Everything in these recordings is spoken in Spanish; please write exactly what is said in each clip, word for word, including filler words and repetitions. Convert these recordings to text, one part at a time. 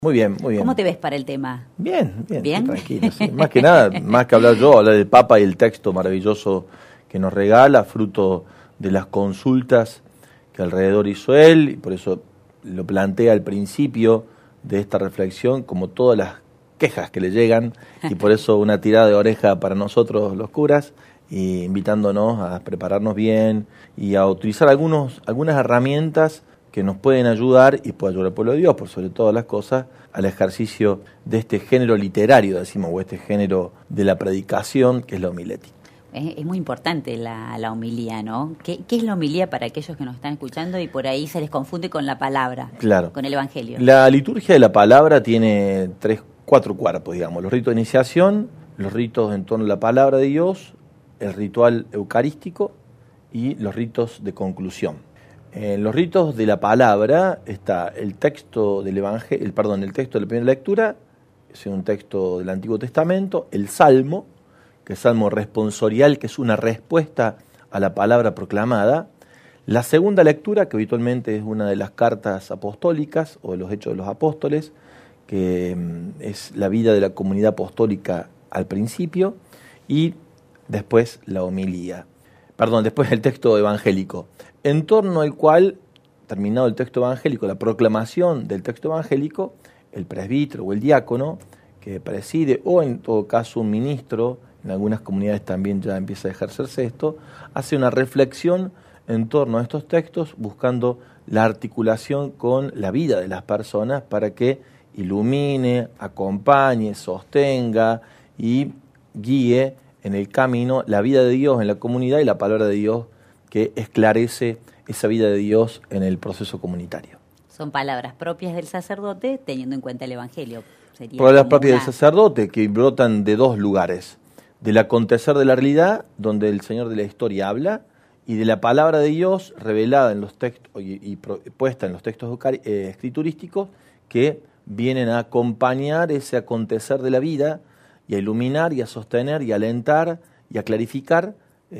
Muy bien, muy bien. ¿Cómo te ves para el tema? Bien, bien, ¿Bien? tranquilo. Sí. Más que nada, más que hablar yo, hablar del Papa y el texto maravilloso que nos regala, fruto de las consultas que alrededor hizo él, y por eso lo plantea al principio de esta reflexión, como todas las quejas que le llegan, y por eso una tirada de oreja para nosotros los curas, y invitándonos a prepararnos bien y a utilizar algunos, algunas herramientas que nos pueden ayudar y puede ayudar al pueblo de Dios, por sobre todas las cosas, al ejercicio de este género literario, decimos, o este género de la predicación, que es la homilética. Es, es muy importante la, la homilía, ¿no? ¿Qué, ¿Qué es la homilía para aquellos que nos están escuchando y por ahí se les confunde con la palabra, claro, con el Evangelio? La liturgia de la palabra tiene tres, cuatro cuerpos, digamos, los ritos de iniciación, los ritos en torno a la palabra de Dios, el ritual eucarístico y los ritos de conclusión. En los ritos de la palabra está el texto del evangelio, el perdón, el texto de la primera lectura, es un texto del Antiguo Testamento, el Salmo, que es Salmo responsorial, que es una respuesta a la palabra proclamada, la segunda lectura, que habitualmente es una de las cartas apostólicas o de los Hechos de los Apóstoles, que es la vida de la comunidad apostólica al principio, y después la homilía. Perdón, después el texto evangélico, en torno al cual, terminado el texto evangélico, la proclamación del texto evangélico, el presbítero o el diácono, que preside, o en todo caso un ministro, en algunas comunidades también ya empieza a ejercerse esto, hace una reflexión en torno a estos textos, buscando la articulación con la vida de las personas para que ilumine, acompañe, sostenga y guíe en el camino la vida de Dios en la comunidad y la palabra de Dios que esclarece esa vida de Dios en el proceso comunitario. Son palabras propias del sacerdote teniendo en cuenta el Evangelio. Sería palabras propias una... del sacerdote que brotan de dos lugares, del acontecer de la realidad, donde el Señor de la historia habla, y de la palabra de Dios revelada en los textos y, y puesta en los textos eh, escriturísticos que vienen a acompañar ese acontecer de la vida y a iluminar y a sostener y a alentar y a clarificar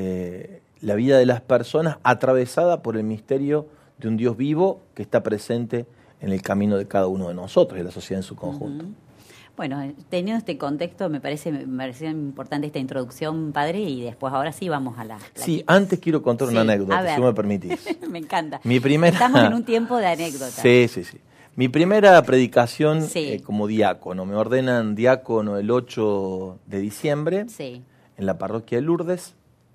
eh, la vida de las personas atravesada por el misterio de un Dios vivo que está presente en el camino de cada uno de nosotros y de la sociedad en su conjunto. Uh-huh. Bueno, teniendo este contexto, me parece me pareció importante esta introducción, padre, y después ahora sí vamos a la... la sí, que... antes quiero contar sí, una anécdota, si me permitís. Me encanta. Mi primera... Estamos en un tiempo de anécdotas. Sí, sí, sí. Mi primera predicación sí. eh, como diácono. Me ordenan diácono el ocho de diciembre sí. en la parroquia de Lourdes.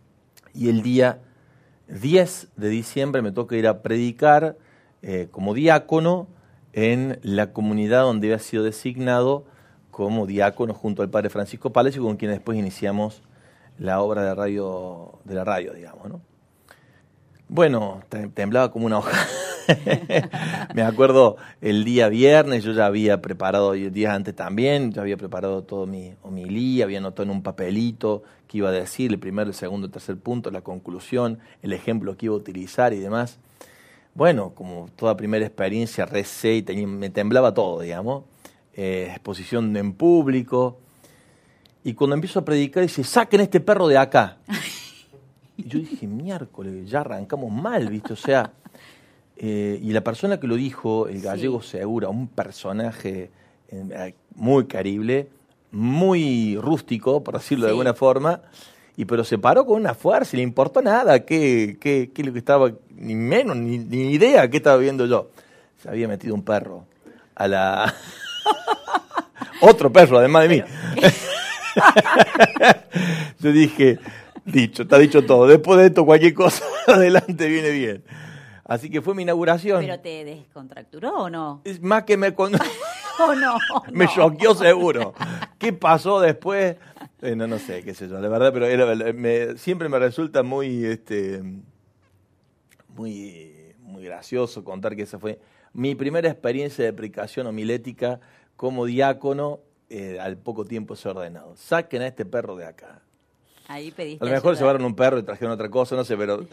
Y el día diez de diciembre me toca ir a predicar eh, como diácono en la comunidad donde había sido designado como diácono junto al padre Francisco Palacio, con quien después iniciamos la obra de radio de la radio, digamos, ¿no? Bueno, temblaba como una hoja. Me acuerdo el día viernes, yo ya había preparado, y días antes también, ya había preparado todo mi homilía, había anotado en un papelito que iba a decir, el primero, el segundo, el tercer punto, la conclusión, el ejemplo que iba a utilizar y demás. Bueno, como toda primera experiencia, recé y tenía, me temblaba todo, digamos. Eh, exposición en público. Y cuando empiezo a predicar, dice, saquen este perro de acá. Y yo dije, miércoles, ya arrancamos mal, ¿viste? O sea, eh, y la persona que lo dijo, el gallego sí. Segura, un personaje eh, muy carible, muy rústico, por decirlo sí. de alguna forma, y pero se paró con una fuerza y le importó nada, qué, qué, qué lo que estaba, ni menos, ni, ni idea qué estaba viendo yo. Se había metido un perro a la... Otro perro, además de mí. Yo dije... Dicho, está dicho todo. Después de esto, cualquier cosa adelante viene bien. Así que fue mi inauguración. ¿Pero te descontracturó o no? Es más que me... Con... ¿O no? Me no. choqueó seguro. ¿Qué pasó después? Eh, no, no sé, qué sé yo. La verdad, pero era, me, siempre me resulta muy, este, muy, muy gracioso contar que esa fue mi primera experiencia de predicación homilética como diácono eh, al poco tiempo ser ordenado. Saquen a este perro de acá. Ahí pediste a lo mejor ayuda. Llevaron un perro y trajeron otra cosa, no sé, pero...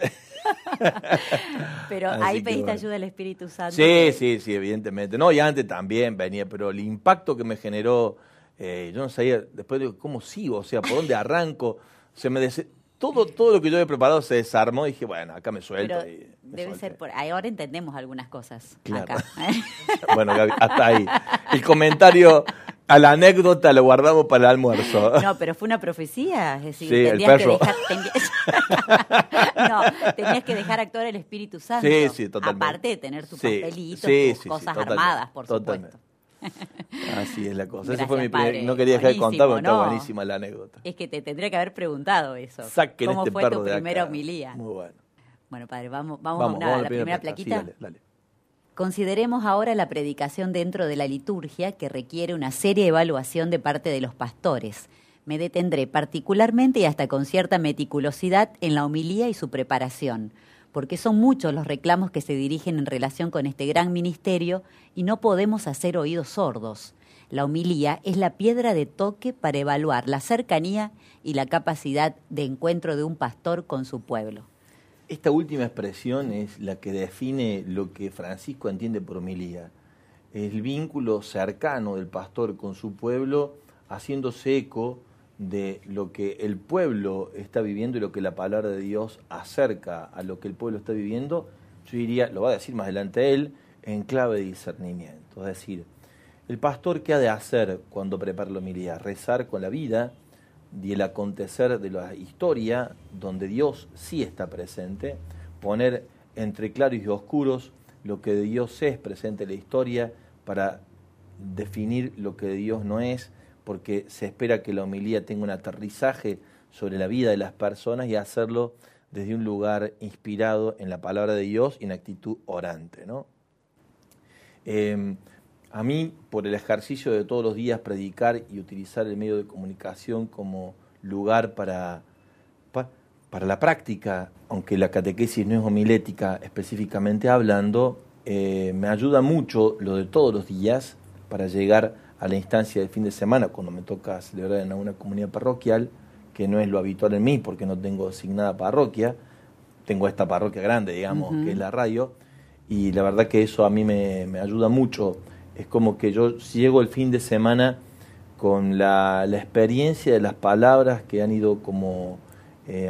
pero ahí pediste bueno. ayuda al Espíritu Santo. Sí, que... sí, sí, evidentemente. No, y antes también venía, pero el impacto que me generó, eh, yo no sabía, después digo, ¿cómo sigo? O sea, ¿por dónde arranco? Se me des... todo, todo lo que yo había preparado se desarmó y dije, bueno, acá me suelto. Pero y me debe suelté. ser por ahora entendemos algunas cosas Claro. acá. Bueno, Gaby, hasta ahí. El comentario a la anécdota lo guardamos para el almuerzo. No, pero fue una profecía, es decir, Sí, el tendrías que perro. dejar, tendrías- no, tenías que dejar actuar el Espíritu Santo. Sí, sí, totalmente. Aparte de tener tus Sí, papelitos, sí, tus sí, sí, cosas totalmente, armadas, por totalmente. supuesto. Así es la cosa. Gracias, Ese fue mi primer, padre. no quería dejar de contar porque Buenísimo, está no. buenísima la anécdota. Es que te tendría que haber preguntado eso. Saquen ¿Cómo este fue perro tu de primera acá. homilía? Muy bueno. Bueno, padre, vamos, vamos, Vamos, a, una- vamos a la primera placa. Sí, plaquita. dale, dale. Consideremos ahora la predicación dentro de la liturgia, que requiere una seria evaluación de parte de los pastores. Me detendré particularmente y hasta con cierta meticulosidad en la homilía y su preparación, porque son muchos los reclamos que se dirigen en relación con este gran ministerio y no podemos hacer oídos sordos. La homilía es la piedra de toque para evaluar la cercanía y la capacidad de encuentro de un pastor con su pueblo. Esta última expresión es la que define lo que Francisco entiende por homilía. El vínculo cercano del pastor con su pueblo, haciéndose eco de lo que el pueblo está viviendo y lo que la palabra de Dios acerca a lo que el pueblo está viviendo. Yo diría, lo va a decir más adelante él, en clave de discernimiento. Es decir, el pastor, ¿qué ha de hacer cuando prepara la homilía? Rezar con la vida y el acontecer de la historia donde Dios sí está presente, poner entre claros y oscuros lo que de Dios es presente en la historia para definir lo que de Dios no es, porque se espera que la homilía tenga un aterrizaje sobre la vida de las personas y hacerlo desde un lugar inspirado en la palabra de Dios y en actitud orante, ¿no? Eh, A mí, por el ejercicio de todos los días predicar y utilizar el medio de comunicación como lugar para, pa, para la práctica, aunque la catequesis no es homilética específicamente hablando, eh, me ayuda mucho lo de todos los días para llegar a la instancia del fin de semana, cuando me toca celebrar en una comunidad parroquial, que no es lo habitual en mí porque no tengo asignada parroquia, tengo esta parroquia grande, digamos, uh-huh. que es la radio, y la verdad que eso a mí me, me ayuda mucho. Es como que yo llego el fin de semana con la, la experiencia de las palabras que han ido como eh,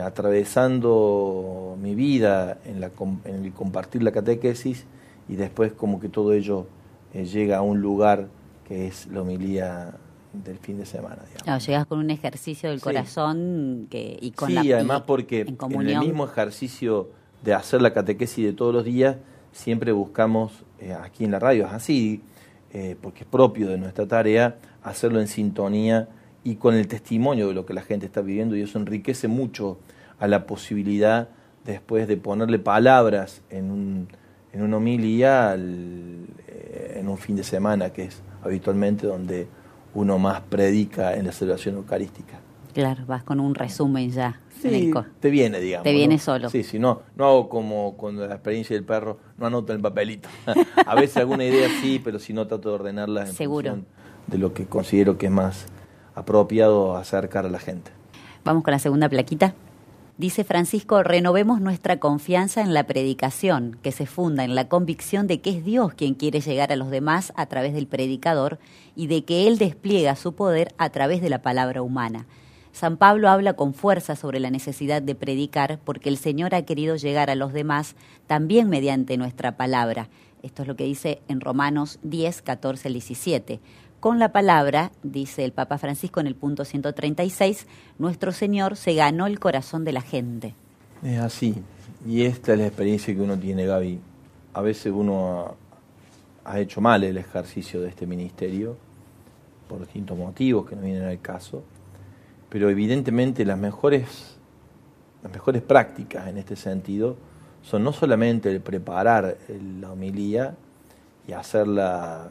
atravesando mi vida en, la, en el compartir la catequesis, y después como que todo ello eh, llega a un lugar que es la homilía del fin de semana. Digamos. Claro, llegas con un ejercicio del sí. corazón que, y con sí, la Sí, además porque en, en el mismo ejercicio de hacer la catequesis de todos los días, siempre buscamos, eh, aquí en la radio es así, Eh, porque es propio de nuestra tarea, hacerlo en sintonía y con el testimonio de lo que la gente está viviendo, y eso enriquece mucho a la posibilidad después de ponerle palabras en, un, en una homilía al, eh, en un fin de semana, que es habitualmente donde uno más predica en la celebración eucarística. Claro, vas con un resumen ya. Sí, te viene, digamos. Te viene ¿no? solo. Sí, sí, no, no hago como con la experiencia del perro, no anoto en el papelito. A veces alguna idea sí, pero si no trato de ordenarla en Seguro. función de lo que considero que es más apropiado acercar a la gente. Vamos con la segunda plaquita. Dice Francisco, renovemos nuestra confianza en la predicación, que se funda en la convicción de que es Dios quien quiere llegar a los demás a través del predicador y de que Él despliega su poder a través de la palabra humana. San Pablo habla con fuerza sobre la necesidad de predicar porque el Señor ha querido llegar a los demás también mediante nuestra palabra. Esto es lo que dice en Romanos diez, catorce al diecisiete. Con la palabra, dice el Papa Francisco en el punto ciento treinta y seis, nuestro Señor se ganó el corazón de la gente. Es así, y esta es la experiencia que uno tiene, Gaby. A veces uno ha, ha hecho mal el ejercicio de este ministerio, por distintos motivos que no vienen al caso, pero evidentemente las mejores, las mejores prácticas en este sentido son no solamente el preparar el, la homilía y hacerla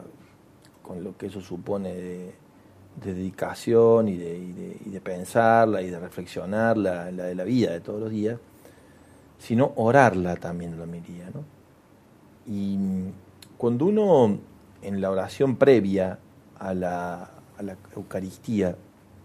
con lo que eso supone de, de dedicación y de, y, de, y de pensarla y de reflexionarla, la de la vida de todos los días, sino orarla también la homilía, ¿no? Y cuando uno en la oración previa a la, a la Eucaristía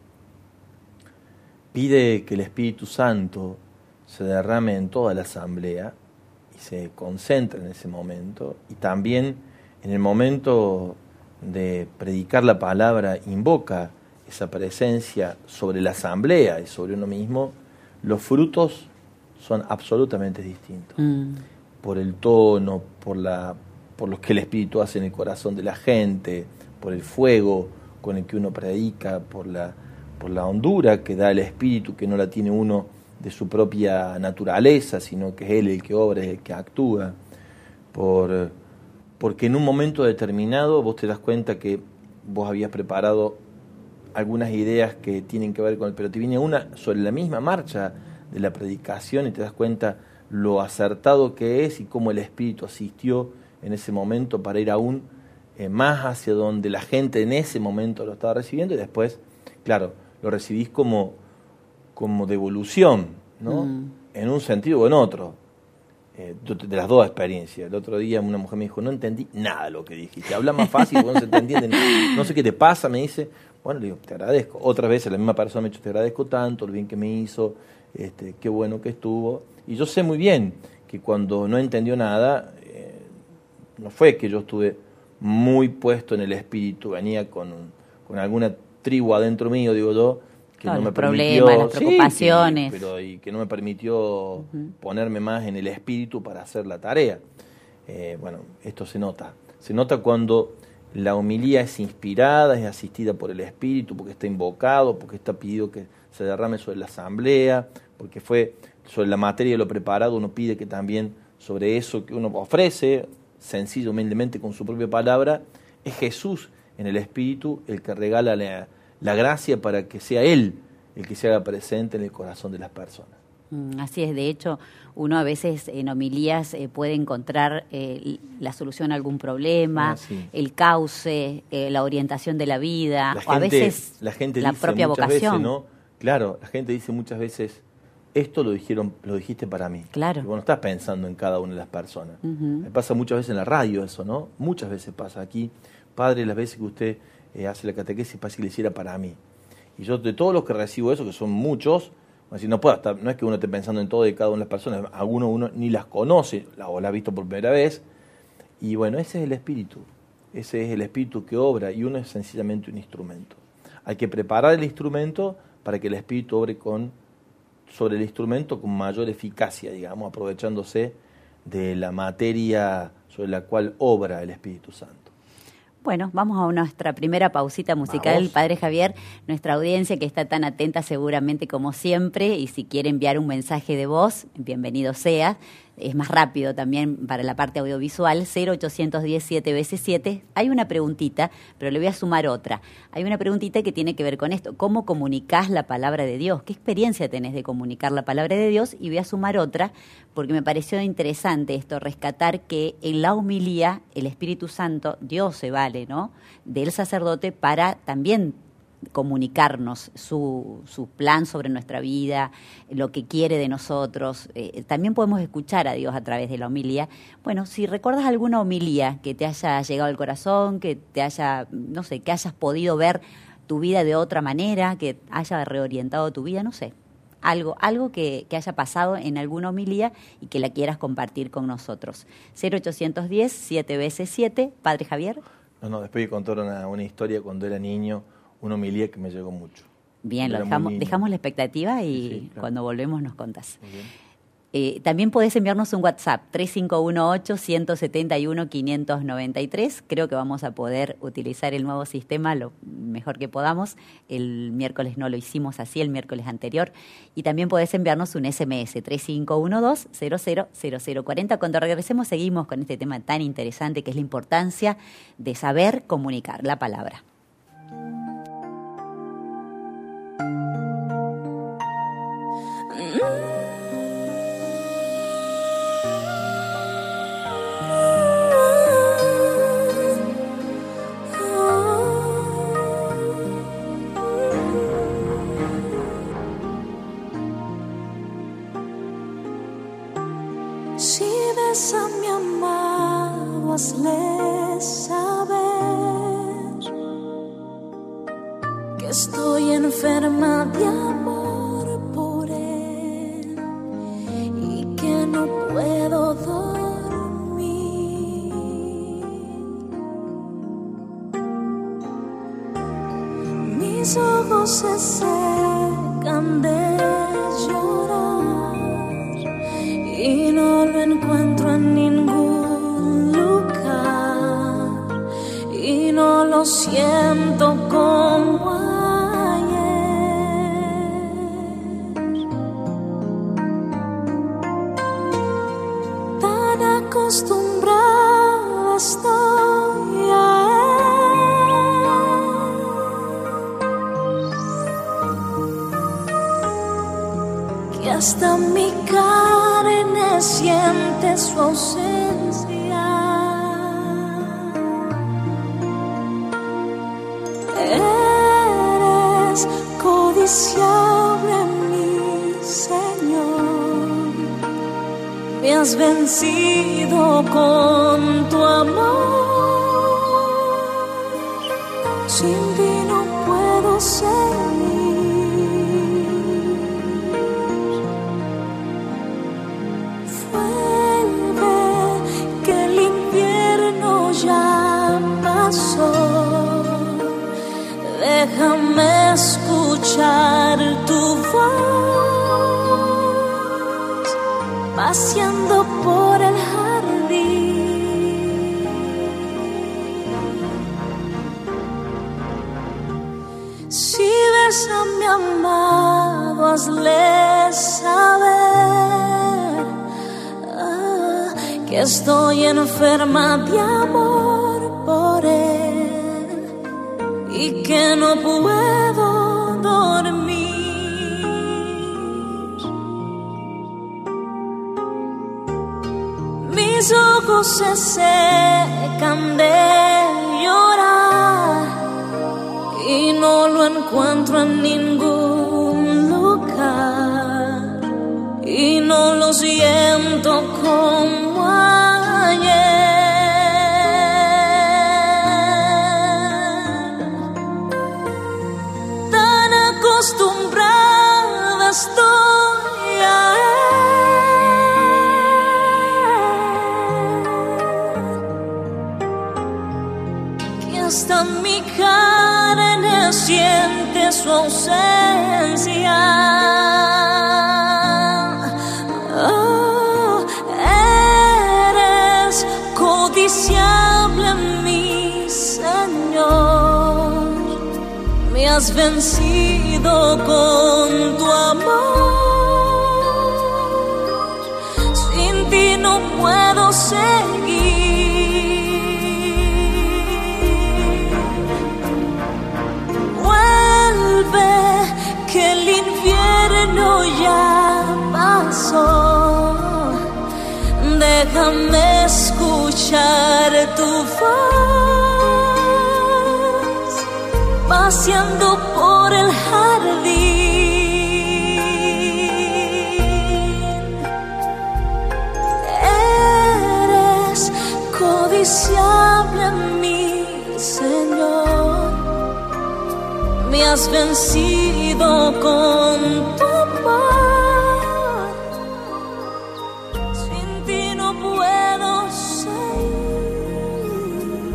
pide que el Espíritu Santo se derrame en toda la asamblea y se concentre en ese momento, y también en el momento de predicar la palabra invoca esa presencia sobre la asamblea y sobre uno mismo, Los frutos son absolutamente distintos. Mm. Por el tono, por, la, por lo que el Espíritu hace en el corazón de la gente, por el fuego con el que uno predica, por la, por la hondura que da el Espíritu, que no la tiene uno de su propia naturaleza, sino que es Él el que obra, es el que actúa. Por, porque en un momento determinado vos te das cuenta que vos habías preparado algunas ideas que tienen que ver con el, pero te viene una sobre la misma marcha de la predicación y te das cuenta lo acertado que es y cómo el Espíritu asistió en ese momento para ir aún eh, más hacia donde la gente en ese momento lo estaba recibiendo, y después, claro, lo recibís como, como devolución, ¿no? Mm. En un sentido o en otro, eh, de las dos experiencias. El otro día una mujer me dijo, no entendí nada de lo que dijiste, habla más fácil porque no se te entiende nada. No sé qué te pasa, me dice. Bueno, le digo, te agradezco. Otras veces la misma persona me ha dicho, te agradezco tanto, lo bien que me hizo, este, qué bueno que estuvo. Y yo sé muy bien que cuando no entendió nada, eh, no fue que yo estuve muy puesto en el espíritu, venía con, con alguna tribu adentro mío, digo yo, que claro, no me los permitió, problemas, las preocupaciones. Sí, pero y que no me permitió uh-huh. ponerme más en el espíritu para hacer la tarea. Eh, bueno, esto se nota. Se nota cuando la homilía es inspirada, es asistida por el Espíritu, porque está invocado, porque está pedido que se derrame sobre la asamblea, porque fue sobre la materia de lo preparado, uno pide que también sobre eso que uno ofrece, sencillo, humildemente, con su propia palabra, es Jesús en el Espíritu el que regala la, la gracia para que sea Él el que se haga presente en el corazón de las personas. Así es, de hecho, uno a veces en homilías eh, puede encontrar eh, la solución a algún problema, ah, sí. el cauce, eh, la orientación de la vida, la o a gente, veces la, gente la dice propia muchas vocación. Veces, ¿no? Claro, la gente dice muchas veces, esto lo dijeron, lo dijiste para mí. Claro. Y vos no estás pensando en cada una de las personas. Uh-huh. Me pasa muchas veces en la radio eso, ¿no? Muchas veces pasa aquí. Padre, las veces que usted eh, hace la catequesis, para que le hiciera para mí. Y yo de todos los que recibo eso, que son muchos, así, no, puedo estar, no es que uno esté pensando en todo de cada una de las personas, alguno uno ni las conoce o las ha visto por primera vez, y bueno, ese es el espíritu, ese es el espíritu que obra, y uno es sencillamente un instrumento. Hay que preparar el instrumento para que el espíritu obre con, sobre el instrumento con mayor eficacia, digamos, aprovechándose de la materia sobre la cual obra el Espíritu Santo. Bueno, vamos a nuestra primera pausita musical, vamos. Padre Javier, nuestra audiencia que está tan atenta seguramente como siempre, y si quiere enviar un mensaje de voz, bienvenido sea. Es más rápido también para la parte audiovisual, cero ochocientos diez siete veces siete. Hay una preguntita, pero le voy a sumar otra. Hay una preguntita que tiene que ver con esto. ¿Cómo comunicás la palabra de Dios? ¿Qué experiencia tenés de comunicar la palabra de Dios? Y voy a sumar otra, porque me pareció interesante esto, rescatar que en la homilía el Espíritu Santo, Dios se vale, ¿no?, del sacerdote para también comunicarnos su, su plan sobre nuestra vida, lo que quiere de nosotros. Eh, también podemos escuchar a Dios a través de la homilía. Bueno, si recuerdas alguna homilía que te haya llegado al corazón, que te haya, no sé, que hayas podido ver tu vida de otra manera, que haya reorientado tu vida, no sé, algo, algo que, que haya pasado en alguna homilía y que la quieras compartir con nosotros. cero ochocientos diez siete veces siete, Padre Javier. No, no, después de contar una, una historia cuando era niño, una homilía que me llegó mucho. Bien, lo dejamos, dejamos la expectativa y sí, sí, claro. Cuando volvemos nos contás. Eh, también podés enviarnos un WhatsApp, tres cinco uno ocho, uno siete uno, cinco nueve tres. Creo que vamos a poder utilizar el nuevo sistema lo mejor que podamos. El miércoles no lo hicimos así, el miércoles anterior. Y también podés enviarnos un ese eme ese, tres cinco uno dos, cero cero cero cero cuatro cero. Cuando regresemos seguimos con este tema tan interesante que es la importancia de saber comunicar la palabra. Si ves a mi amado, hazle saber que estoy enferma de amor por él y que no puedo dormir. Mis ojos se secan de llorar lo siento como ayer. Tan acostumbrada estoy a él, que hasta mi carne siente su ausencia. Eres codiciable, mi Señor, me has vencido con tu amor. Sin ti no puedo seguir. Vuelve, que el invierno ya pasó. Déjame escuchar tu voz, paseando por el jardín. Si ves a mi amado, hazle saber ah, que estoy enferma de amor por él y que no puedo dormir. Mis ojos se secan de llorar y no lo encuentro en ningún lugar, y no lo siento como ayer. Acostumbrada estoy a él, que hasta mi carne siente su ausencia. Oh, eres codiciable, mi Señor, me has vencido con tu amor. Sin ti no puedo seguir. Vuelve, que el invierno ya pasó. Déjame escuchar tu voz, paseando por el jardín. Eres codiciable, mi Señor, me has vencido con tu amor. Sin ti no puedo seguir.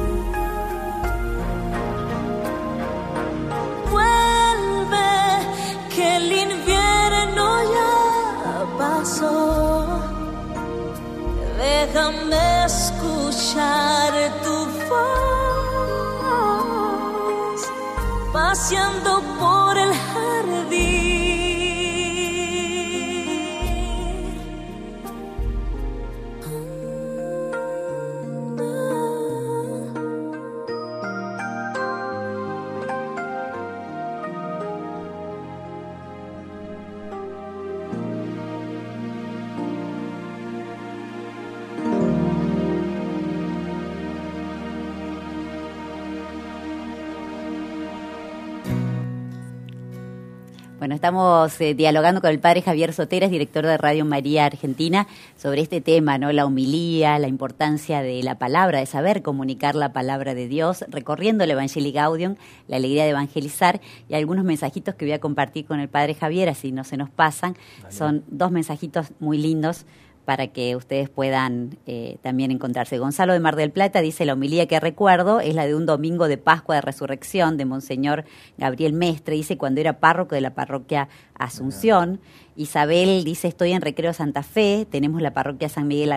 Déjame escuchar tu voz, paseando por el jardín. Bueno, estamos eh, dialogando con el padre Javier Soteras, director de Radio María Argentina, sobre este tema, ¿no? La homilía, la importancia de la palabra, de saber comunicar la palabra de Dios, recorriendo el Evangelii Gaudium, la alegría de evangelizar, y algunos mensajitos que voy a compartir con el padre Javier, así no se nos pasan. Vale. Son dos mensajitos muy lindos para que ustedes puedan eh, también encontrarse. Gonzalo de Mar del Plata dice: la homilía que recuerdo es la de un domingo de Pascua de Resurrección de Monseñor Gabriel Mestre, dice, cuando era párroco de la parroquia Asunción. Isabel dice: estoy en Recreo Santa Fe, tenemos la parroquia San Miguel Ar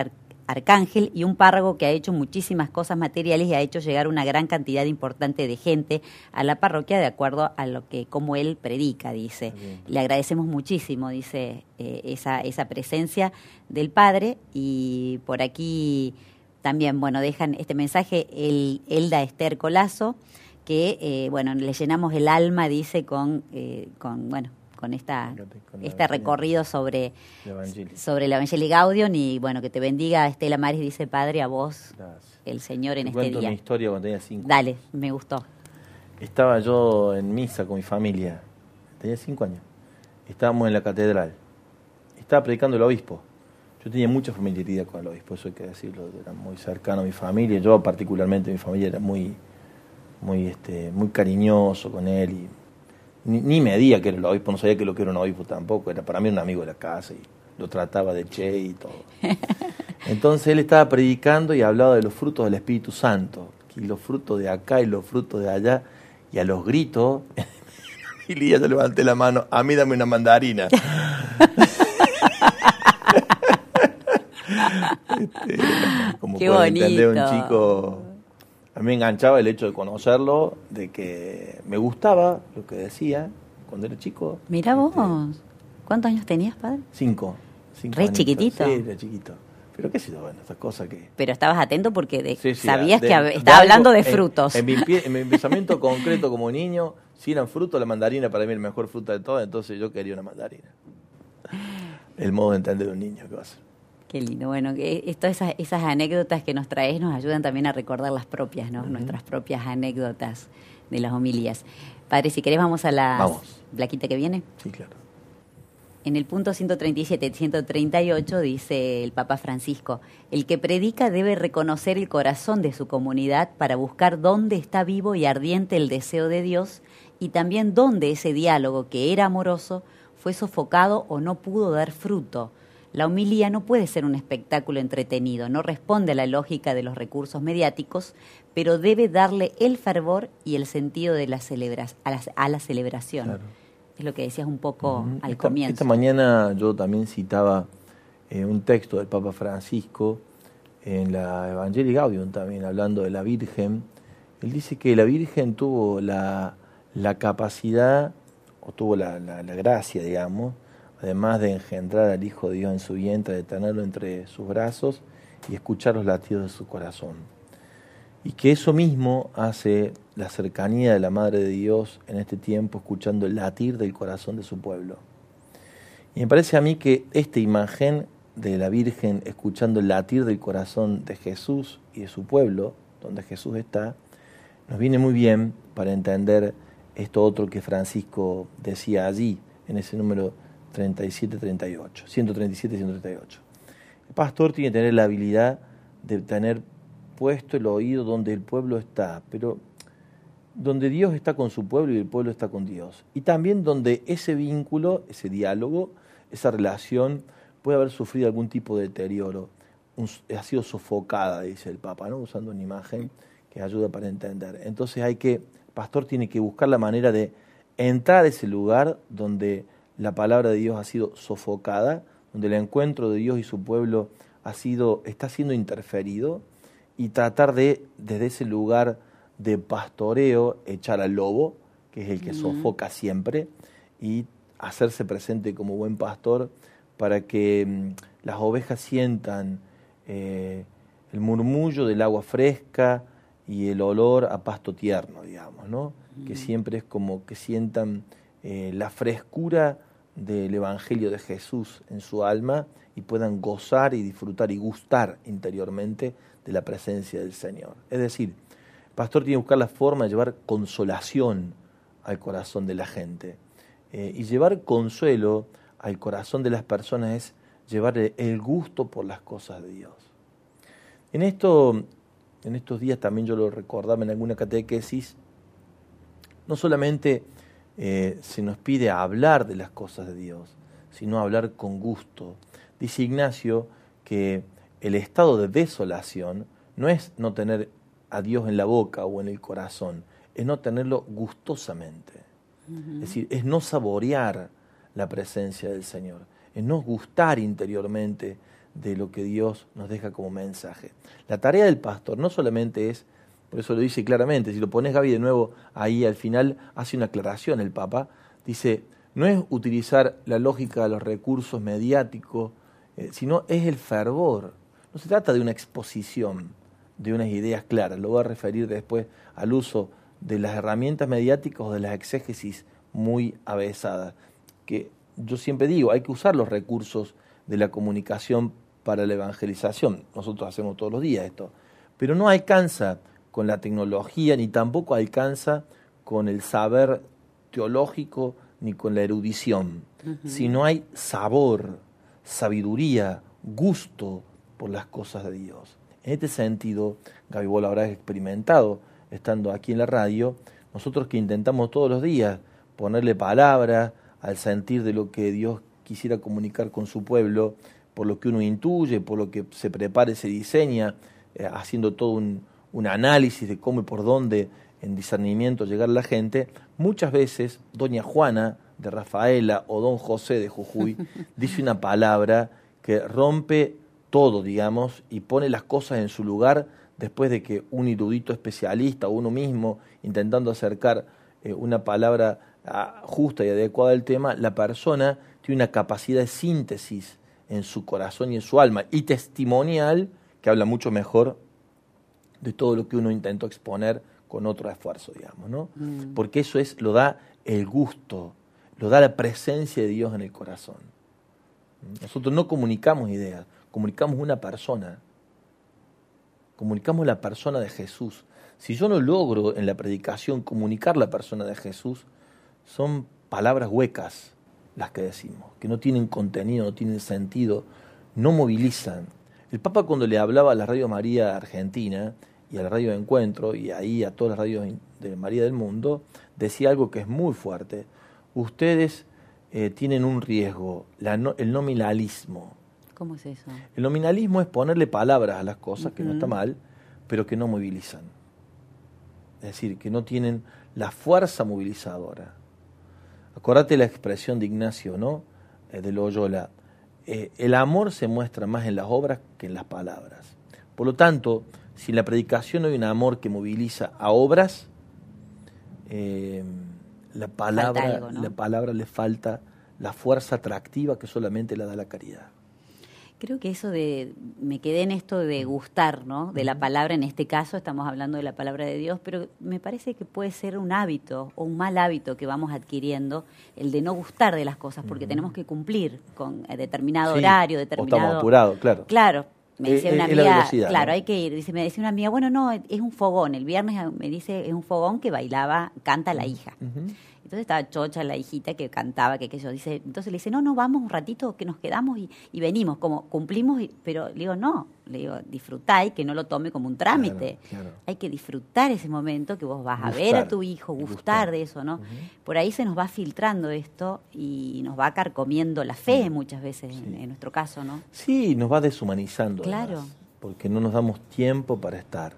arcángel y un párroco que ha hecho muchísimas cosas materiales y ha hecho llegar una gran cantidad importante de gente a la parroquia de acuerdo a lo que como él predica, dice. Bien. Le agradecemos muchísimo, dice, eh, esa, esa presencia del padre. Y por aquí también, bueno, dejan este mensaje el Elda Esther Colazo, que, eh, bueno, le llenamos el alma, dice, con, eh, con bueno, con esta con este recorrido sobre, el sobre el Evangelii Gaudium. Y bueno, que te bendiga Estela Maris, dice, Padre, a vos, Gracias. el Señor, en Te este cuento día. mi historia cuando tenía cinco. Dale, me gustó. Estaba yo en misa con mi familia, tenía cinco años. Estábamos en la catedral. Estaba predicando el obispo. Yo tenía mucha familiaridad con el obispo, eso hay que decirlo. Era muy cercano a mi familia. Yo particularmente, mi familia era muy, muy, este, muy cariñoso con él. Y ni, ni medía que era el obispo, no sabía que lo que era un obispo tampoco. Era para mí un amigo de la casa y lo trataba de che y todo. Entonces él estaba predicando y hablaba de los frutos del Espíritu Santo. Y los frutos de acá y los frutos de allá. Y a los gritos, y Lía, yo levanté la mano, a mí dame una mandarina. este, como Qué puede entender bonito. un chico, a mí me enganchaba el hecho de conocerlo, de que me gustaba lo que decía cuando era chico. Mirá Este, vos, ¿cuántos años tenías, padre? Cinco. cinco Re añitos. chiquitito. Sí, era chiquito. Pero qué sé yo, bueno, esas cosas que... Pero estabas atento porque de- Sí, sí, sabías de- que hab- de estaba algo- hablando de en- frutos. En, mi, pie- en mi pensamiento concreto como niño, si eran frutos, la mandarina para mí es la mejor fruta de todas, entonces yo quería una mandarina. El modo de entender de un niño que va a ser. Qué lindo. Bueno, que esto, esas, esas anécdotas que nos traes nos ayudan también a recordar las propias, ¿no? Ujú. Nuestras propias anécdotas de las homilías. Padre, si querés vamos a la Vamos. plaquita que viene. Sí, claro. En el punto ciento treinta y siete y ciento treinta y ocho dice el Papa Francisco: el que predica debe reconocer el corazón de su comunidad para buscar dónde está vivo y ardiente el deseo de Dios y también dónde ese diálogo que era amoroso fue sofocado o no pudo dar fruto. La homilía no puede ser un espectáculo entretenido, no responde a la lógica de los recursos mediáticos, pero debe darle el fervor y el sentido de la celebra- a, la, a la celebración. Claro. Es lo que decías un poco Ujú. al esta, comienzo. Esta mañana yo también citaba eh, un texto del Papa Francisco en la Evangelii Gaudium también, hablando de la Virgen. Él dice que la Virgen tuvo la, la capacidad, o tuvo la, la, la gracia, digamos, además de engendrar al Hijo de Dios en su vientre, de tenerlo entre sus brazos y escuchar los latidos de su corazón. Y que eso mismo hace la cercanía de la Madre de Dios en este tiempo, escuchando el latir del corazón de su pueblo. Y me parece a mí que esta imagen de la Virgen escuchando el latir del corazón de Jesús y de su pueblo, donde Jesús está, nos viene muy bien para entender esto otro que Francisco decía allí, en ese número treinta y siete treinta y ocho, ciento treinta y siete y ciento treinta y ocho. El pastor tiene que tener la habilidad de tener puesto el oído donde el pueblo está, pero donde Dios está con su pueblo y el pueblo está con Dios. Y también donde ese vínculo, ese diálogo, esa relación puede haber sufrido algún tipo de deterioro, un, ha sido sofocada, dice el Papa, ¿no? Usando una imagen que ayuda para entender. Entonces hay que, el pastor tiene que buscar la manera de entrar a ese lugar donde la palabra de Dios ha sido sofocada, donde el encuentro de Dios y su pueblo ha sido, está siendo interferido, y tratar de, desde ese lugar de pastoreo, echar al lobo, que es el que Uh-huh. sofoca siempre, y hacerse presente como buen pastor para que mm, las ovejas sientan eh, el murmullo del agua fresca y el olor a pasto tierno, digamos, ¿no? Uh-huh. Que siempre es como que sientan eh, la frescura del Evangelio de Jesús en su alma y puedan gozar y disfrutar y gustar interiormente de la presencia del Señor. Es decir, el pastor tiene que buscar la forma de llevar consolación al corazón de la gente. Eh, y llevar consuelo al corazón de las personas es llevarle el gusto por las cosas de Dios. En, esto, en estos días también yo lo recordaba en alguna catequesis, no solamente eh, se nos pide hablar de las cosas de Dios, sino hablar con gusto. Dice Ignacio que el estado de desolación no es no tener a Dios en la boca o en el corazón, es no tenerlo gustosamente. Uh-huh. Es decir, es no saborear la presencia del Señor, es no gustar interiormente de lo que Dios nos deja como mensaje. La tarea del pastor no solamente es, por eso lo dice claramente, si lo pones, Gaby, de nuevo ahí al final, hace una aclaración el Papa, dice, no es utilizar la lógica de los recursos mediáticos, eh, sino es el fervor. No se trata de una exposición de unas ideas claras, lo voy a referir después al uso de las herramientas mediáticas o de las exégesis muy avesadas, que yo siempre digo, hay que usar los recursos de la comunicación para la evangelización, nosotros hacemos todos los días esto, pero no alcanza con la tecnología, ni tampoco alcanza con el saber teológico, ni con la erudición, uh-huh. Si no hay sabor, sabiduría, gusto por las cosas de Dios. En este sentido, Gaby, vos lo habrás experimentado estando aquí en la radio, nosotros que intentamos todos los días ponerle palabra al sentir de lo que Dios quisiera comunicar con su pueblo, por lo que uno intuye, por lo que se prepara y se diseña, eh, haciendo todo un, un análisis de cómo y por dónde en discernimiento llegar a la gente, muchas veces doña Juana de Rafaela o don José de Jujuy dice una palabra que rompe todo, digamos, y pone las cosas en su lugar después de que un erudito especialista o uno mismo, intentando acercar eh, una palabra a, justa y adecuada al tema, la persona tiene una capacidad de síntesis en su corazón y en su alma, y testimonial, que habla mucho mejor de todo lo que uno intentó exponer con otro esfuerzo, digamos, ¿no? Mm. Porque eso es, lo da el gusto, lo da la presencia de Dios en el corazón. Nosotros no comunicamos ideas, comunicamos una persona, comunicamos la persona de Jesús. Si yo no logro en la predicación comunicar la persona de Jesús, son palabras huecas las que decimos, que no tienen contenido, no tienen sentido, no movilizan. El Papa, cuando le hablaba a la Radio María Argentina y a la Radio de Encuentro y ahí a todas las radios de María del mundo, decía algo que es muy fuerte. Ustedes eh, tienen un riesgo, la no, el nominalismo. ¿Cómo es eso? El nominalismo es ponerle palabras a las cosas, que uh-huh. no está mal, pero que no movilizan. Es decir, que no tienen la fuerza movilizadora. Acordate la expresión de Ignacio, ¿no? Eh, de Loyola. Eh, el amor se muestra más en las obras que en las palabras. Por lo tanto, si en la predicación no hay un amor que moviliza a obras, eh, la palabra, algo, ¿no? la palabra le falta la fuerza atractiva que solamente la da la caridad. Creo que eso de, me quedé en esto de gustar, ¿no? De la palabra, en este caso estamos hablando de la palabra de Dios, pero me parece que puede ser un hábito o un mal hábito que vamos adquiriendo, el de no gustar de las cosas, porque uh-huh. tenemos que cumplir con determinado sí, horario, determinado... O estamos apurados, claro. Claro. Me decía una amiga, claro, ¿no? hay que ir. Dice, me decía una amiga, bueno, no, es un fogón. El viernes me dice, es un fogón que bailaba, canta la hija. Uh-huh. Entonces estaba chocha la hijita que cantaba, que, que yo dice, entonces le dice, no, no, vamos un ratito que nos quedamos y, y venimos, como cumplimos, y, pero le digo, no, le digo, disfrutáis, que no lo tome como un trámite. Claro, claro. Hay que disfrutar ese momento que vos vas gustar, a ver a tu hijo, gustar, gustar. de eso, ¿no? Uh-huh. Por ahí se nos va filtrando esto y nos va carcomiendo la fe sí. muchas veces, sí. en, en nuestro caso, ¿no? Sí, nos va deshumanizando. Claro. Además, porque no nos damos tiempo para estar.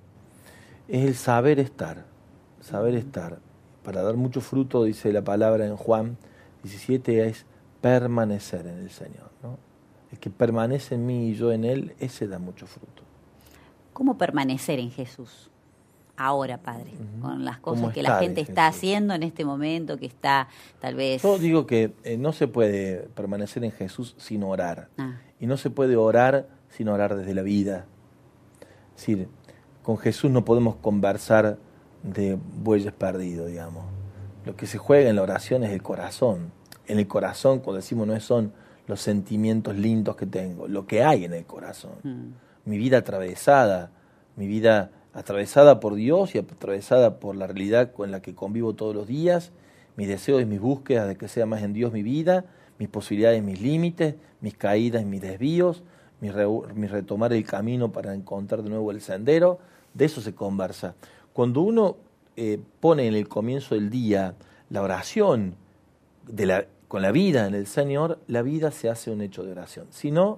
Es el saber estar, saber uh-huh. estar. Para dar mucho fruto, dice la palabra en Juan diecisiete, es permanecer en el Señor, ¿no? El que permanece en mí y yo en Él, ese da mucho fruto. ¿Cómo permanecer en Jesús ahora, Padre? Uh-huh. Con las cosas que la gente está haciendo en este momento, que está tal vez... Yo digo que eh, no se puede permanecer en Jesús sin orar. Ah. Y no se puede orar sin orar desde la vida. Es decir, con Jesús no podemos conversar de bueyes perdidos, digamos. Lo que se juega en la oración es el corazón. En el corazón, cuando decimos, no son los sentimientos lindos que tengo, lo que hay en el corazón. Mm. Mi vida atravesada, mi vida atravesada por Dios y atravesada por la realidad con la que convivo todos los días, mis deseos y mis búsquedas de que sea más en Dios mi vida, mis posibilidades y mis límites, mis caídas y mis desvíos, mi, re, mi retomar el camino para encontrar de nuevo el sendero. De eso se conversa. Cuando uno eh, pone en el comienzo del día la oración de la, con la vida en el Señor, la vida se hace un hecho de oración. Si no,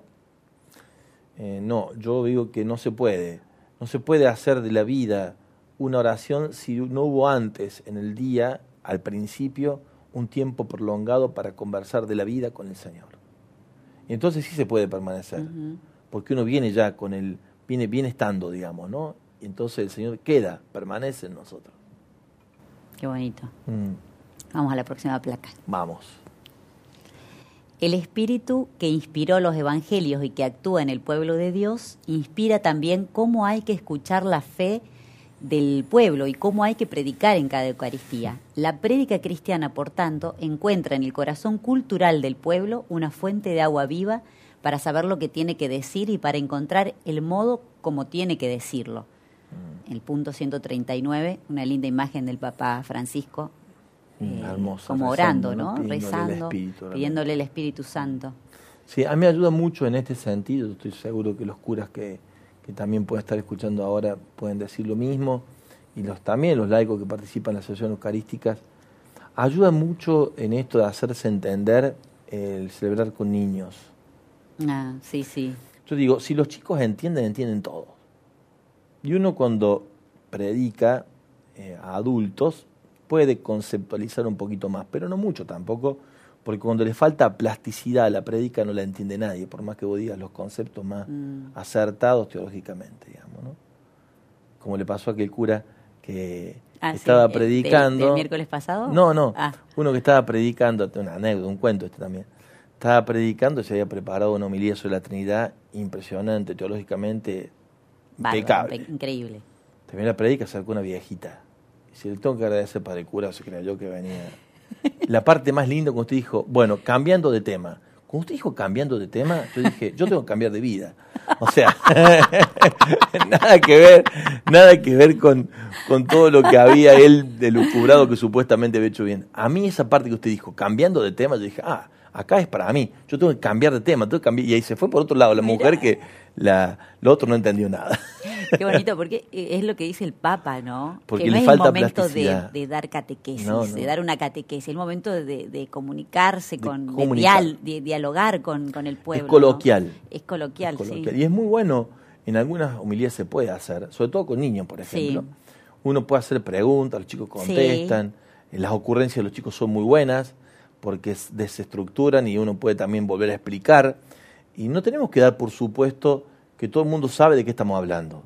eh, no, yo digo que no se puede. No se puede hacer de la vida una oración si no hubo antes en el día, al principio, un tiempo prolongado para conversar de la vida con el Señor. Entonces sí se puede permanecer, Uh-huh. porque uno viene ya con el, viene, viene estando, digamos, ¿no? Y entonces el Señor queda, permanece en nosotros. Qué bonito. Mm, Vamos a la próxima placa. vamos. El espíritu que inspiró los evangelios y que actúa en el pueblo de Dios, inspira también cómo hay que escuchar la fe del pueblo y cómo hay que predicar en cada Eucaristía. La prédica cristiana, por tanto, encuentra en el corazón cultural del pueblo una fuente de agua viva para saber lo que tiene que decir y para encontrar el modo como tiene que decirlo. El punto ciento treinta y nueve, una linda imagen del Papa Francisco, Mm, eh, hermosa, como rezando, orando, ¿no? Pidiéndole el Rezando, Espíritu, realmente. pidiéndole el Espíritu Santo. Sí, a mí me ayuda mucho en este sentido. Estoy seguro que los curas que, que también pueden estar escuchando ahora pueden decir lo mismo, y los también los laicos que participan en las sesiones eucarísticas. Ayuda mucho en esto de hacerse entender el celebrar con niños. Ah, sí, sí. Yo digo, si los chicos entienden, entienden todo. Y uno cuando predica eh, a adultos puede conceptualizar un poquito más, pero no mucho tampoco, porque cuando le falta plasticidad a la prédica no la entiende nadie, por más que vos digas los conceptos más Mm. acertados teológicamente, digamos, ¿no? Como le pasó a aquel cura que Ah, sí, estaba el del- predicando. ¿Del miércoles pasado? No, no, Ah, uno que estaba predicando, una anécdota, un cuento este también. Estaba predicando y se había preparado una homilía sobre la Trinidad impresionante, teológicamente bárbaro, impecable. impe- increíble. Terminó la predica, acercó una viejita. Y se le tengo que agradecer para el cura, se creyó que venía. La parte más linda cuando usted dijo, bueno, cambiando de tema. Cuando usted dijo cambiando de tema, yo dije, yo tengo que cambiar de vida. O sea, nada que ver, nada que ver con, con todo lo que había él delucubrado que supuestamente había hecho bien. A mí esa parte que usted dijo, cambiando de tema, yo dije, ah, acá es para mí. Yo tengo que cambiar de tema, tengo que cambiar. Y ahí se fue por otro lado la Mirá. mujer que la, lo otro no entendió nada. Qué bonito, porque es lo que dice el Papa, ¿no? Porque que no le es falta el momento de, plasticidad. de dar catequesis, No, no. de dar una catequesis, el momento de, de comunicarse, De con, de, comunicar. dial- de dialogar con, con el pueblo. Es coloquial. ¿no? Es coloquial, Es coloquial. sí. Y es muy bueno, en algunas homilías se puede hacer, sobre todo con niños, por ejemplo. Sí. Uno puede hacer preguntas, los chicos contestan, las ocurrencias de los chicos son muy buenas, porque es- desestructuran y uno puede también volver a explicar. Y no tenemos que dar por supuesto que todo el mundo sabe de qué estamos hablando.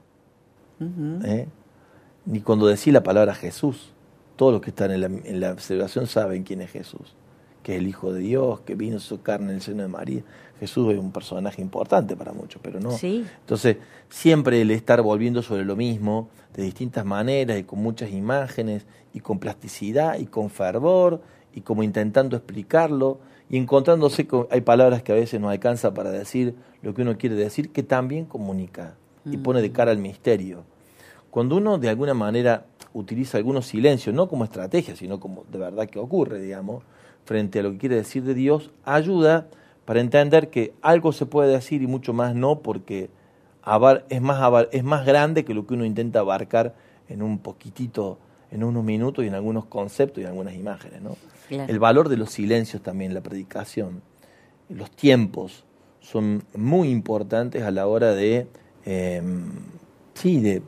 Ujú. ¿eh? Ni cuando decís la palabra Jesús, todos los que están en la, en la celebración saben quién es Jesús, que es el Hijo de Dios, que vino su carne en el seno de María. Jesús es un personaje importante para muchos, pero no. Sí. Entonces, siempre el estar volviendo sobre lo mismo, de distintas maneras y con muchas imágenes, y con plasticidad, y con fervor, y como intentando explicarlo, y encontrándose con, hay palabras que a veces no alcanza para decir lo que uno quiere decir, que también comunica, y pone de cara al misterio. Cuando uno de alguna manera utiliza algunos silencios, no como estrategia, sino como de verdad que ocurre, digamos, frente a lo que quiere decir de Dios, ayuda para entender que algo se puede decir y mucho más no, porque abar, es, más abar, es más grande que lo que uno intenta abarcar en un poquitito, en unos minutos y en algunos conceptos y en algunas imágenes, ¿no? Claro. El valor de los silencios también, la predicación, los tiempos son muy importantes a la hora de, eh, sí, de,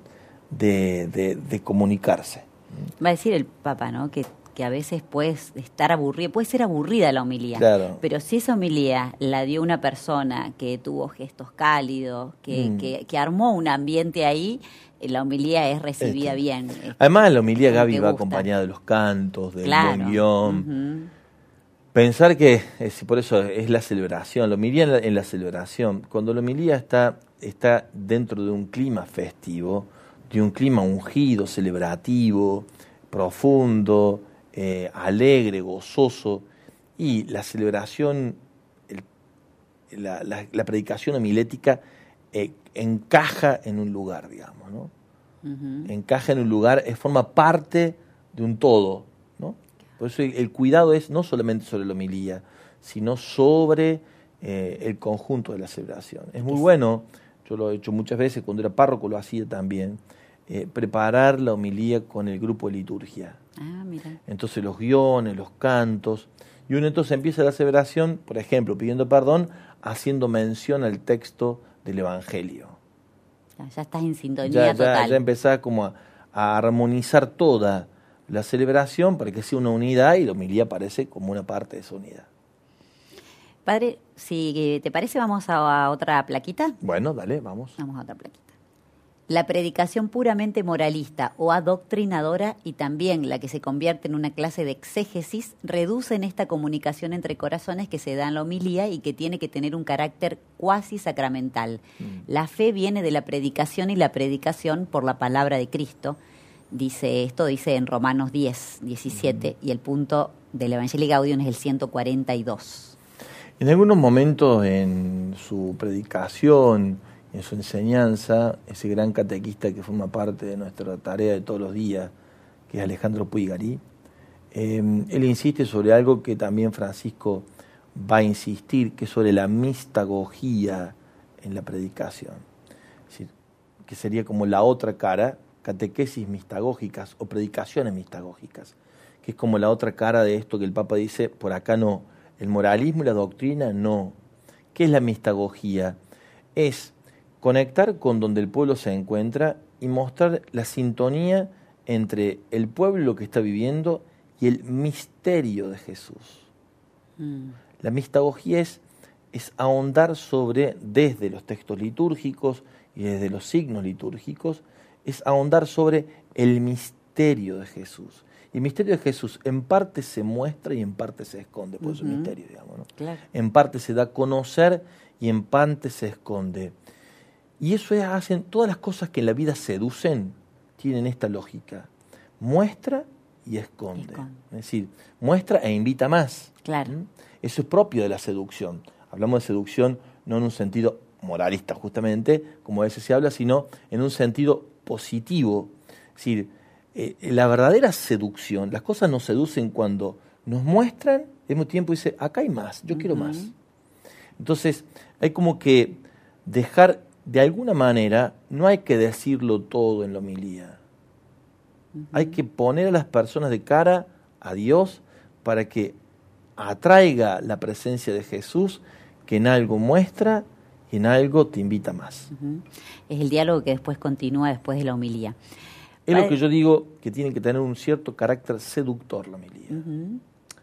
de, de, de comunicarse. Va a decir el Papa, ¿no? Que, que a veces puede estar aburrida, puede ser aburrida la homilía. Claro. Pero si esa homilía la dio una persona que tuvo gestos cálidos, que, Mm. que, que armó un ambiente ahí, eh, la homilía es recibida Este. bien. Es- Además, la homilía como Gaby que va gusta. acompañada de los cantos, del Claro. buen guión. Ujú. Pensar que, es, por eso es la celebración, la homilía en la, en la celebración, cuando la homilía está, está dentro de un clima festivo, de un clima ungido, celebrativo, profundo, eh, alegre, gozoso, y la celebración, el- la, la, la predicación homilética eh, encaja en un lugar, digamos, ¿no? Ujú. Encaja en un lugar, es, forma parte de un todo, ¿no? Por eso el, el cuidado es no solamente sobre la homilía, sino sobre eh, el conjunto de la celebración. Es muy bueno, yo lo he hecho muchas veces, cuando era párroco lo hacía también, eh, preparar la homilía con el grupo de liturgia. Ah, mira. Entonces los guiones, los cantos, y uno entonces empieza la celebración, por ejemplo, pidiendo perdón, haciendo mención al texto del Evangelio. Ya, ya estás en sintonía Ya, ya, total. ya empezás como a, a armonizar toda la celebración para que sea una unidad y la homilía aparece como una parte de esa unidad. Padre, si te parece, vamos a, a otra plaquita. Bueno, dale, vamos. Vamos a otra plaquita. La predicación puramente moralista o adoctrinadora y también la que se convierte en una clase de exégesis reducen esta comunicación entre corazones que se da en la homilía y que tiene que tener un carácter cuasi sacramental. Mm. La fe viene de la predicación y la predicación por la palabra de Cristo. Dice esto, dice en Romanos diez, diecisiete, mm. y el punto del Evangelii Gaudium es el ciento cuarenta y dos. En algunos momentos en su predicación, en su enseñanza, ese gran catequista que forma parte de nuestra tarea de todos los días, que es Alejandro Puigari, eh, él insiste sobre algo que también Francisco va a insistir, que es sobre la mistagogía en la predicación. Es decir, que sería como la otra cara, catequesis mistagógicas o predicaciones mistagógicas, que es como la otra cara de esto que el Papa dice, por acá no, el moralismo y la doctrina no. ¿Qué es la mistagogía? Es conectar con donde el pueblo se encuentra y mostrar la sintonía entre el pueblo que está viviendo y el misterio de Jesús. Mm. La mistagogía es, es ahondar sobre, desde los textos litúrgicos y desde los signos litúrgicos, es ahondar sobre el misterio de Jesús. Y el misterio de Jesús en parte se muestra y en parte se esconde, por eso uh-huh. misterio, digamos, ¿no? Claro. En parte se da a conocer y en parte se esconde. Y eso es, hacen todas las cosas que en la vida seducen, tienen esta lógica. Muestra y esconde. esconde. Es decir, muestra e invita más. Claro. ¿Mm? Eso es propio de la seducción. Hablamos de seducción no en un sentido moralista, justamente, como a veces se habla, sino en un sentido positivo. Es decir, eh, la verdadera seducción, las cosas nos seducen cuando nos muestran, al mismo tiempo dice, acá hay más, yo uh-huh. quiero más. Entonces, hay como que dejar... De alguna manera, no hay que decirlo todo en la homilía. Uh-huh. Hay que poner a las personas de cara a Dios para que atraiga la presencia de Jesús, que en algo muestra y en algo te invita más. Uh-huh. Es el diálogo que después continúa después de la homilía. Es Padre... lo que yo digo, que tiene que tener un cierto carácter seductor la homilía. Uh-huh.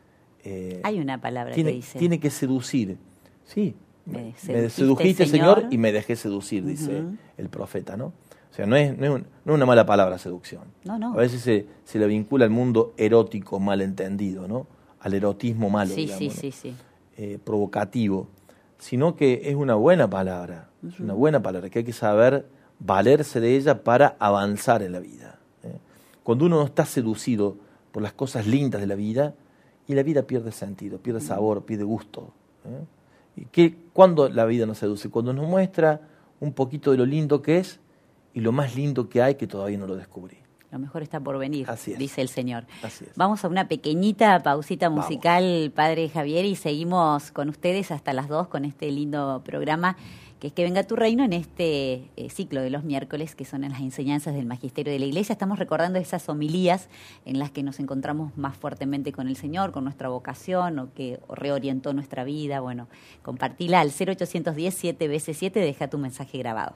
Eh, hay una palabra tiene, que dice... Tiene que seducir, sí. Me, me Señor. sedujiste, Señor, y me dejé seducir, uh-huh. dice el profeta, ¿no? O sea, no es, no, es un, no es una mala palabra seducción. No, no. A veces se, se le vincula al mundo erótico mal entendido, ¿no? Al erotismo malo, sí, digamos, sí, ¿no? sí, sí. Eh, provocativo, sino que es una buena palabra, uh-huh. es una buena palabra, que hay que saber valerse de ella para avanzar en la vida. ¿eh? Cuando uno no está seducido por las cosas lindas de la vida, y la vida pierde sentido, pierde sabor, pierde gusto, ¿eh? ¿Y qué, cuándo la vida nos seduce? Cuando nos muestra un poquito de lo lindo que es y lo más lindo que hay que todavía no lo descubrí. Lo mejor está por venir, Así es. dice el Señor. Así es. Vamos a una pequeñita pausita musical, Vamos. Padre Javier, y seguimos con ustedes hasta las dos con este lindo programa que es Que Venga Tu Reino en este eh, ciclo de los miércoles, que son en las enseñanzas del Magisterio de la Iglesia. Estamos recordando esas homilías en las que nos encontramos más fuertemente con el Señor, con nuestra vocación, o que reorientó nuestra vida. Bueno, compartila al cero ochocientos diez, siete veces siete, deja tu mensaje grabado.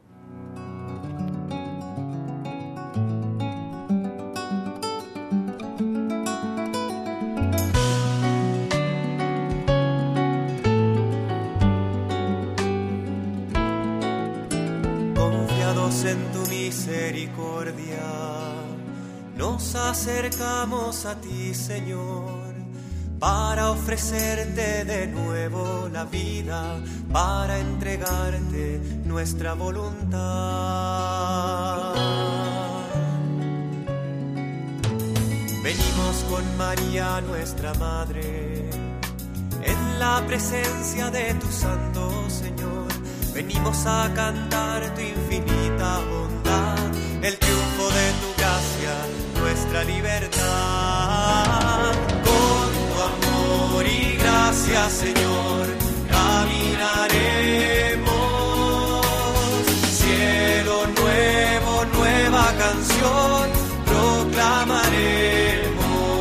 En tu misericordia nos acercamos a ti, Señor, para ofrecerte de nuevo la vida, para entregarte nuestra voluntad. Venimos con María, nuestra Madre, en la presencia de tu Santo Señor. Venimos a cantar tu infinita bondad, el triunfo de tu gracia, nuestra libertad. Con tu amor y gracia, Señor, caminaremos. Cielo nuevo, nueva canción, proclamaremos.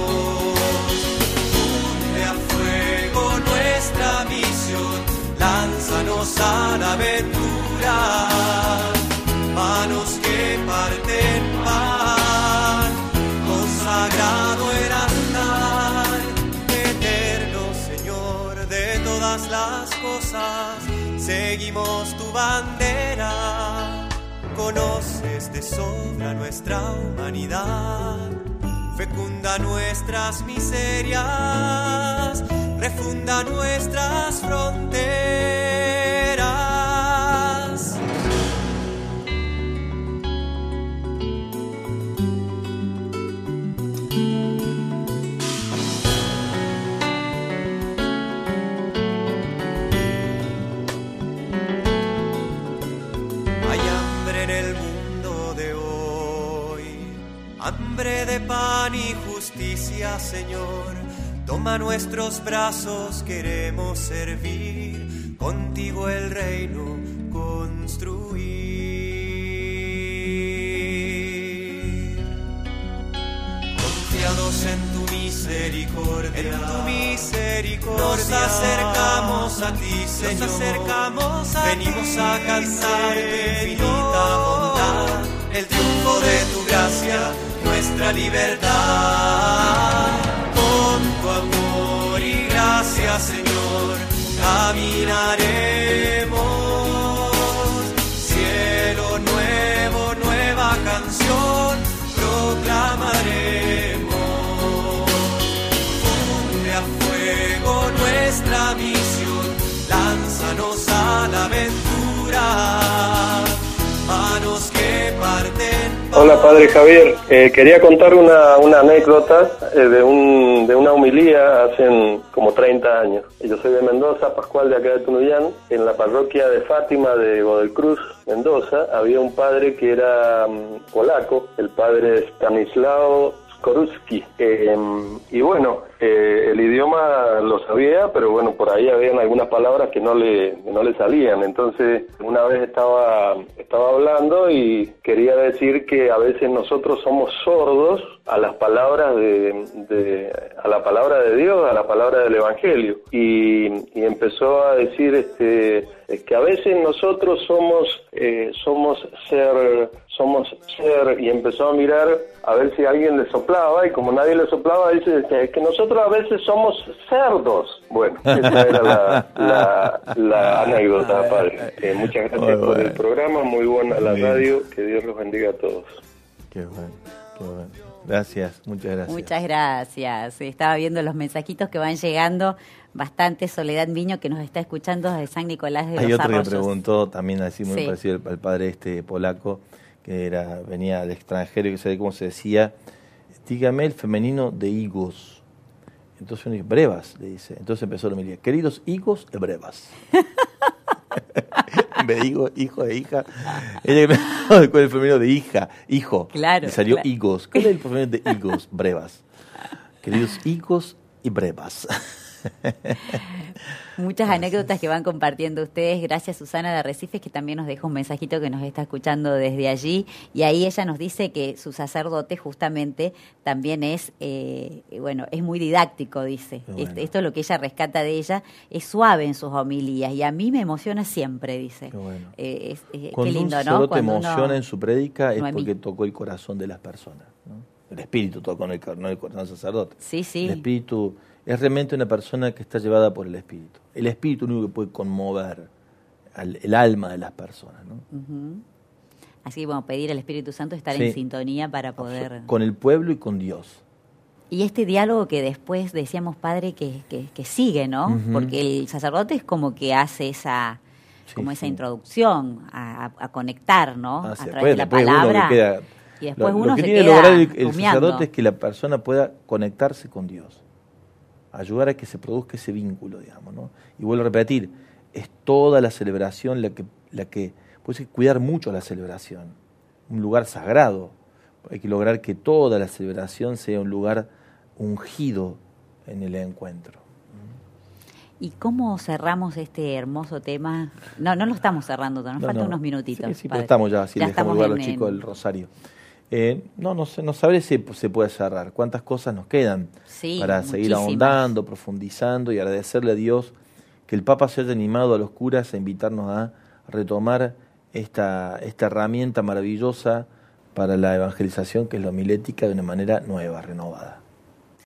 Funde a fuego nuestra misión, lánzanos a la aventura, manos que parten pan, consagrado el andar, eterno Señor de todas las seguimos tu bandera. Conoces de sobra nuestra humanidad, fecunda nuestras miserias, refunda nuestras fronteras. Hambre de pan y justicia, Señor, toma nuestros brazos, queremos servir, contigo el reino construir. Confiados en tu misericordia, en tu misericordia, nos acercamos a ti, Señor, nos acercamos a venimos ti, a cantar tu infinita bondad, el triunfo de tu gracia, nuestra libertad. Con tu amor y gracia, Señor, caminaremos. Cielo nuevo, nueva canción proclamaremos. Funde a fuego nuestra misión, lánzanos a la aventura. Manos que parten. Hola, Padre Javier. Eh, quería contar una, una anécdota eh, de, un, de una homilía hace como treinta años. Yo soy de Mendoza, Pascual de acá de Tunuyán. En la parroquia de Fátima de Godelcruz, Mendoza, había un padre que era um, polaco, el padre Stanislao Skorupski. Eh, y bueno, eh, el idioma lo sabía, pero bueno, por ahí habían algunas palabras que no le no le salían. Entonces, una vez estaba estaba hablando y quería decir que a veces nosotros somos sordos a las palabras de, de a la palabra de Dios, a la palabra del Evangelio. Y, y empezó a decir este es que a veces nosotros somos eh, somos ser somos ser y empezó a mirar a ver si alguien le soplaba, y como nadie le soplaba, dice que, que nosotros a veces somos cerdos. Bueno, esa era la, la, la anécdota, padre. Eh, muchas gracias muy por bueno. el programa, muy buena la radio, que Dios los bendiga a todos. Qué bueno, qué bueno. Gracias, muchas gracias. Muchas gracias. Estaba viendo los mensajitos que van llegando. Bastante. Soledad Miño, que nos está escuchando desde San Nicolás de Hay los otro Arroyos. que preguntó, también así muy sí. parecido al padre este polaco, que era venía del extranjero y que sabía cómo se decía, dígame el femenino de higos. Entonces uno dice, brevas, le dice. Entonces empezó la homilía, queridos higos de brevas. En vez de hijo, hijo de hija, ella ¿cuál es el femenino de hija? Hijo. Claro. Y salió claro. higos. ¿Cuál es el femenino de higos? Brevas. Queridos higos y brevas. Muchas anécdotas que van compartiendo ustedes. Gracias, Susana de Arrecifes, que también nos deja un mensajito que nos está escuchando desde allí. Y ahí ella nos dice que su sacerdote justamente también es, eh, bueno, es muy didáctico, dice. Bueno. Esto es lo que ella rescata de ella. Es suave en sus homilías y a mí me emociona siempre, dice. Qué bueno. Eh, es, eh, Cuando qué lindo, un ¿no? sacerdote Cuando emociona uno... en su prédica es no porque tocó el corazón de las personas, ¿no? El espíritu tocó, no el, no el corazón del sacerdote. Sí, sí. El espíritu es realmente una persona que está llevada por el espíritu. El espíritu es lo único que puede conmover al, el alma de las personas, ¿no? Uh-huh. Así que, bueno, pedir al Espíritu Santo estar sí. en sintonía para poder... Con el pueblo y con Dios. Y este diálogo que después decíamos, padre, que, que, que sigue, ¿no? Uh-huh. Porque el sacerdote es como que hace esa... Sí, como esa sí. introducción a, a conectar, ¿no? Ah, a sí. través Después, de la después palabra. Uno que queda, y después lo, uno lo que se tiene que queda lograr el, el rumiando. sacerdote es que la persona pueda conectarse con Dios. Ayudar a que se produzca ese vínculo, digamos, ¿no? Y vuelvo a repetir, es toda la celebración la que, la que puede cuidar mucho la celebración. Un lugar sagrado. Hay que lograr que toda la celebración sea un lugar ungido en el encuentro. ¿Y cómo cerramos este hermoso tema? No, no lo estamos cerrando, nos no, faltan no. unos minutitos. Sí, sí, padre. pero estamos ya, así ya le dejamos lugar a los en, chicos en... del Rosario. Eh, no, no sé, no sabré si se puede cerrar. ¿Cuántas cosas nos quedan sí, para muchísimas. seguir ahondando, profundizando y agradecerle a Dios que el Papa se haya animado a los curas a invitarnos a retomar esta, esta herramienta maravillosa para la evangelización, que es la homilética, de una manera nueva, renovada?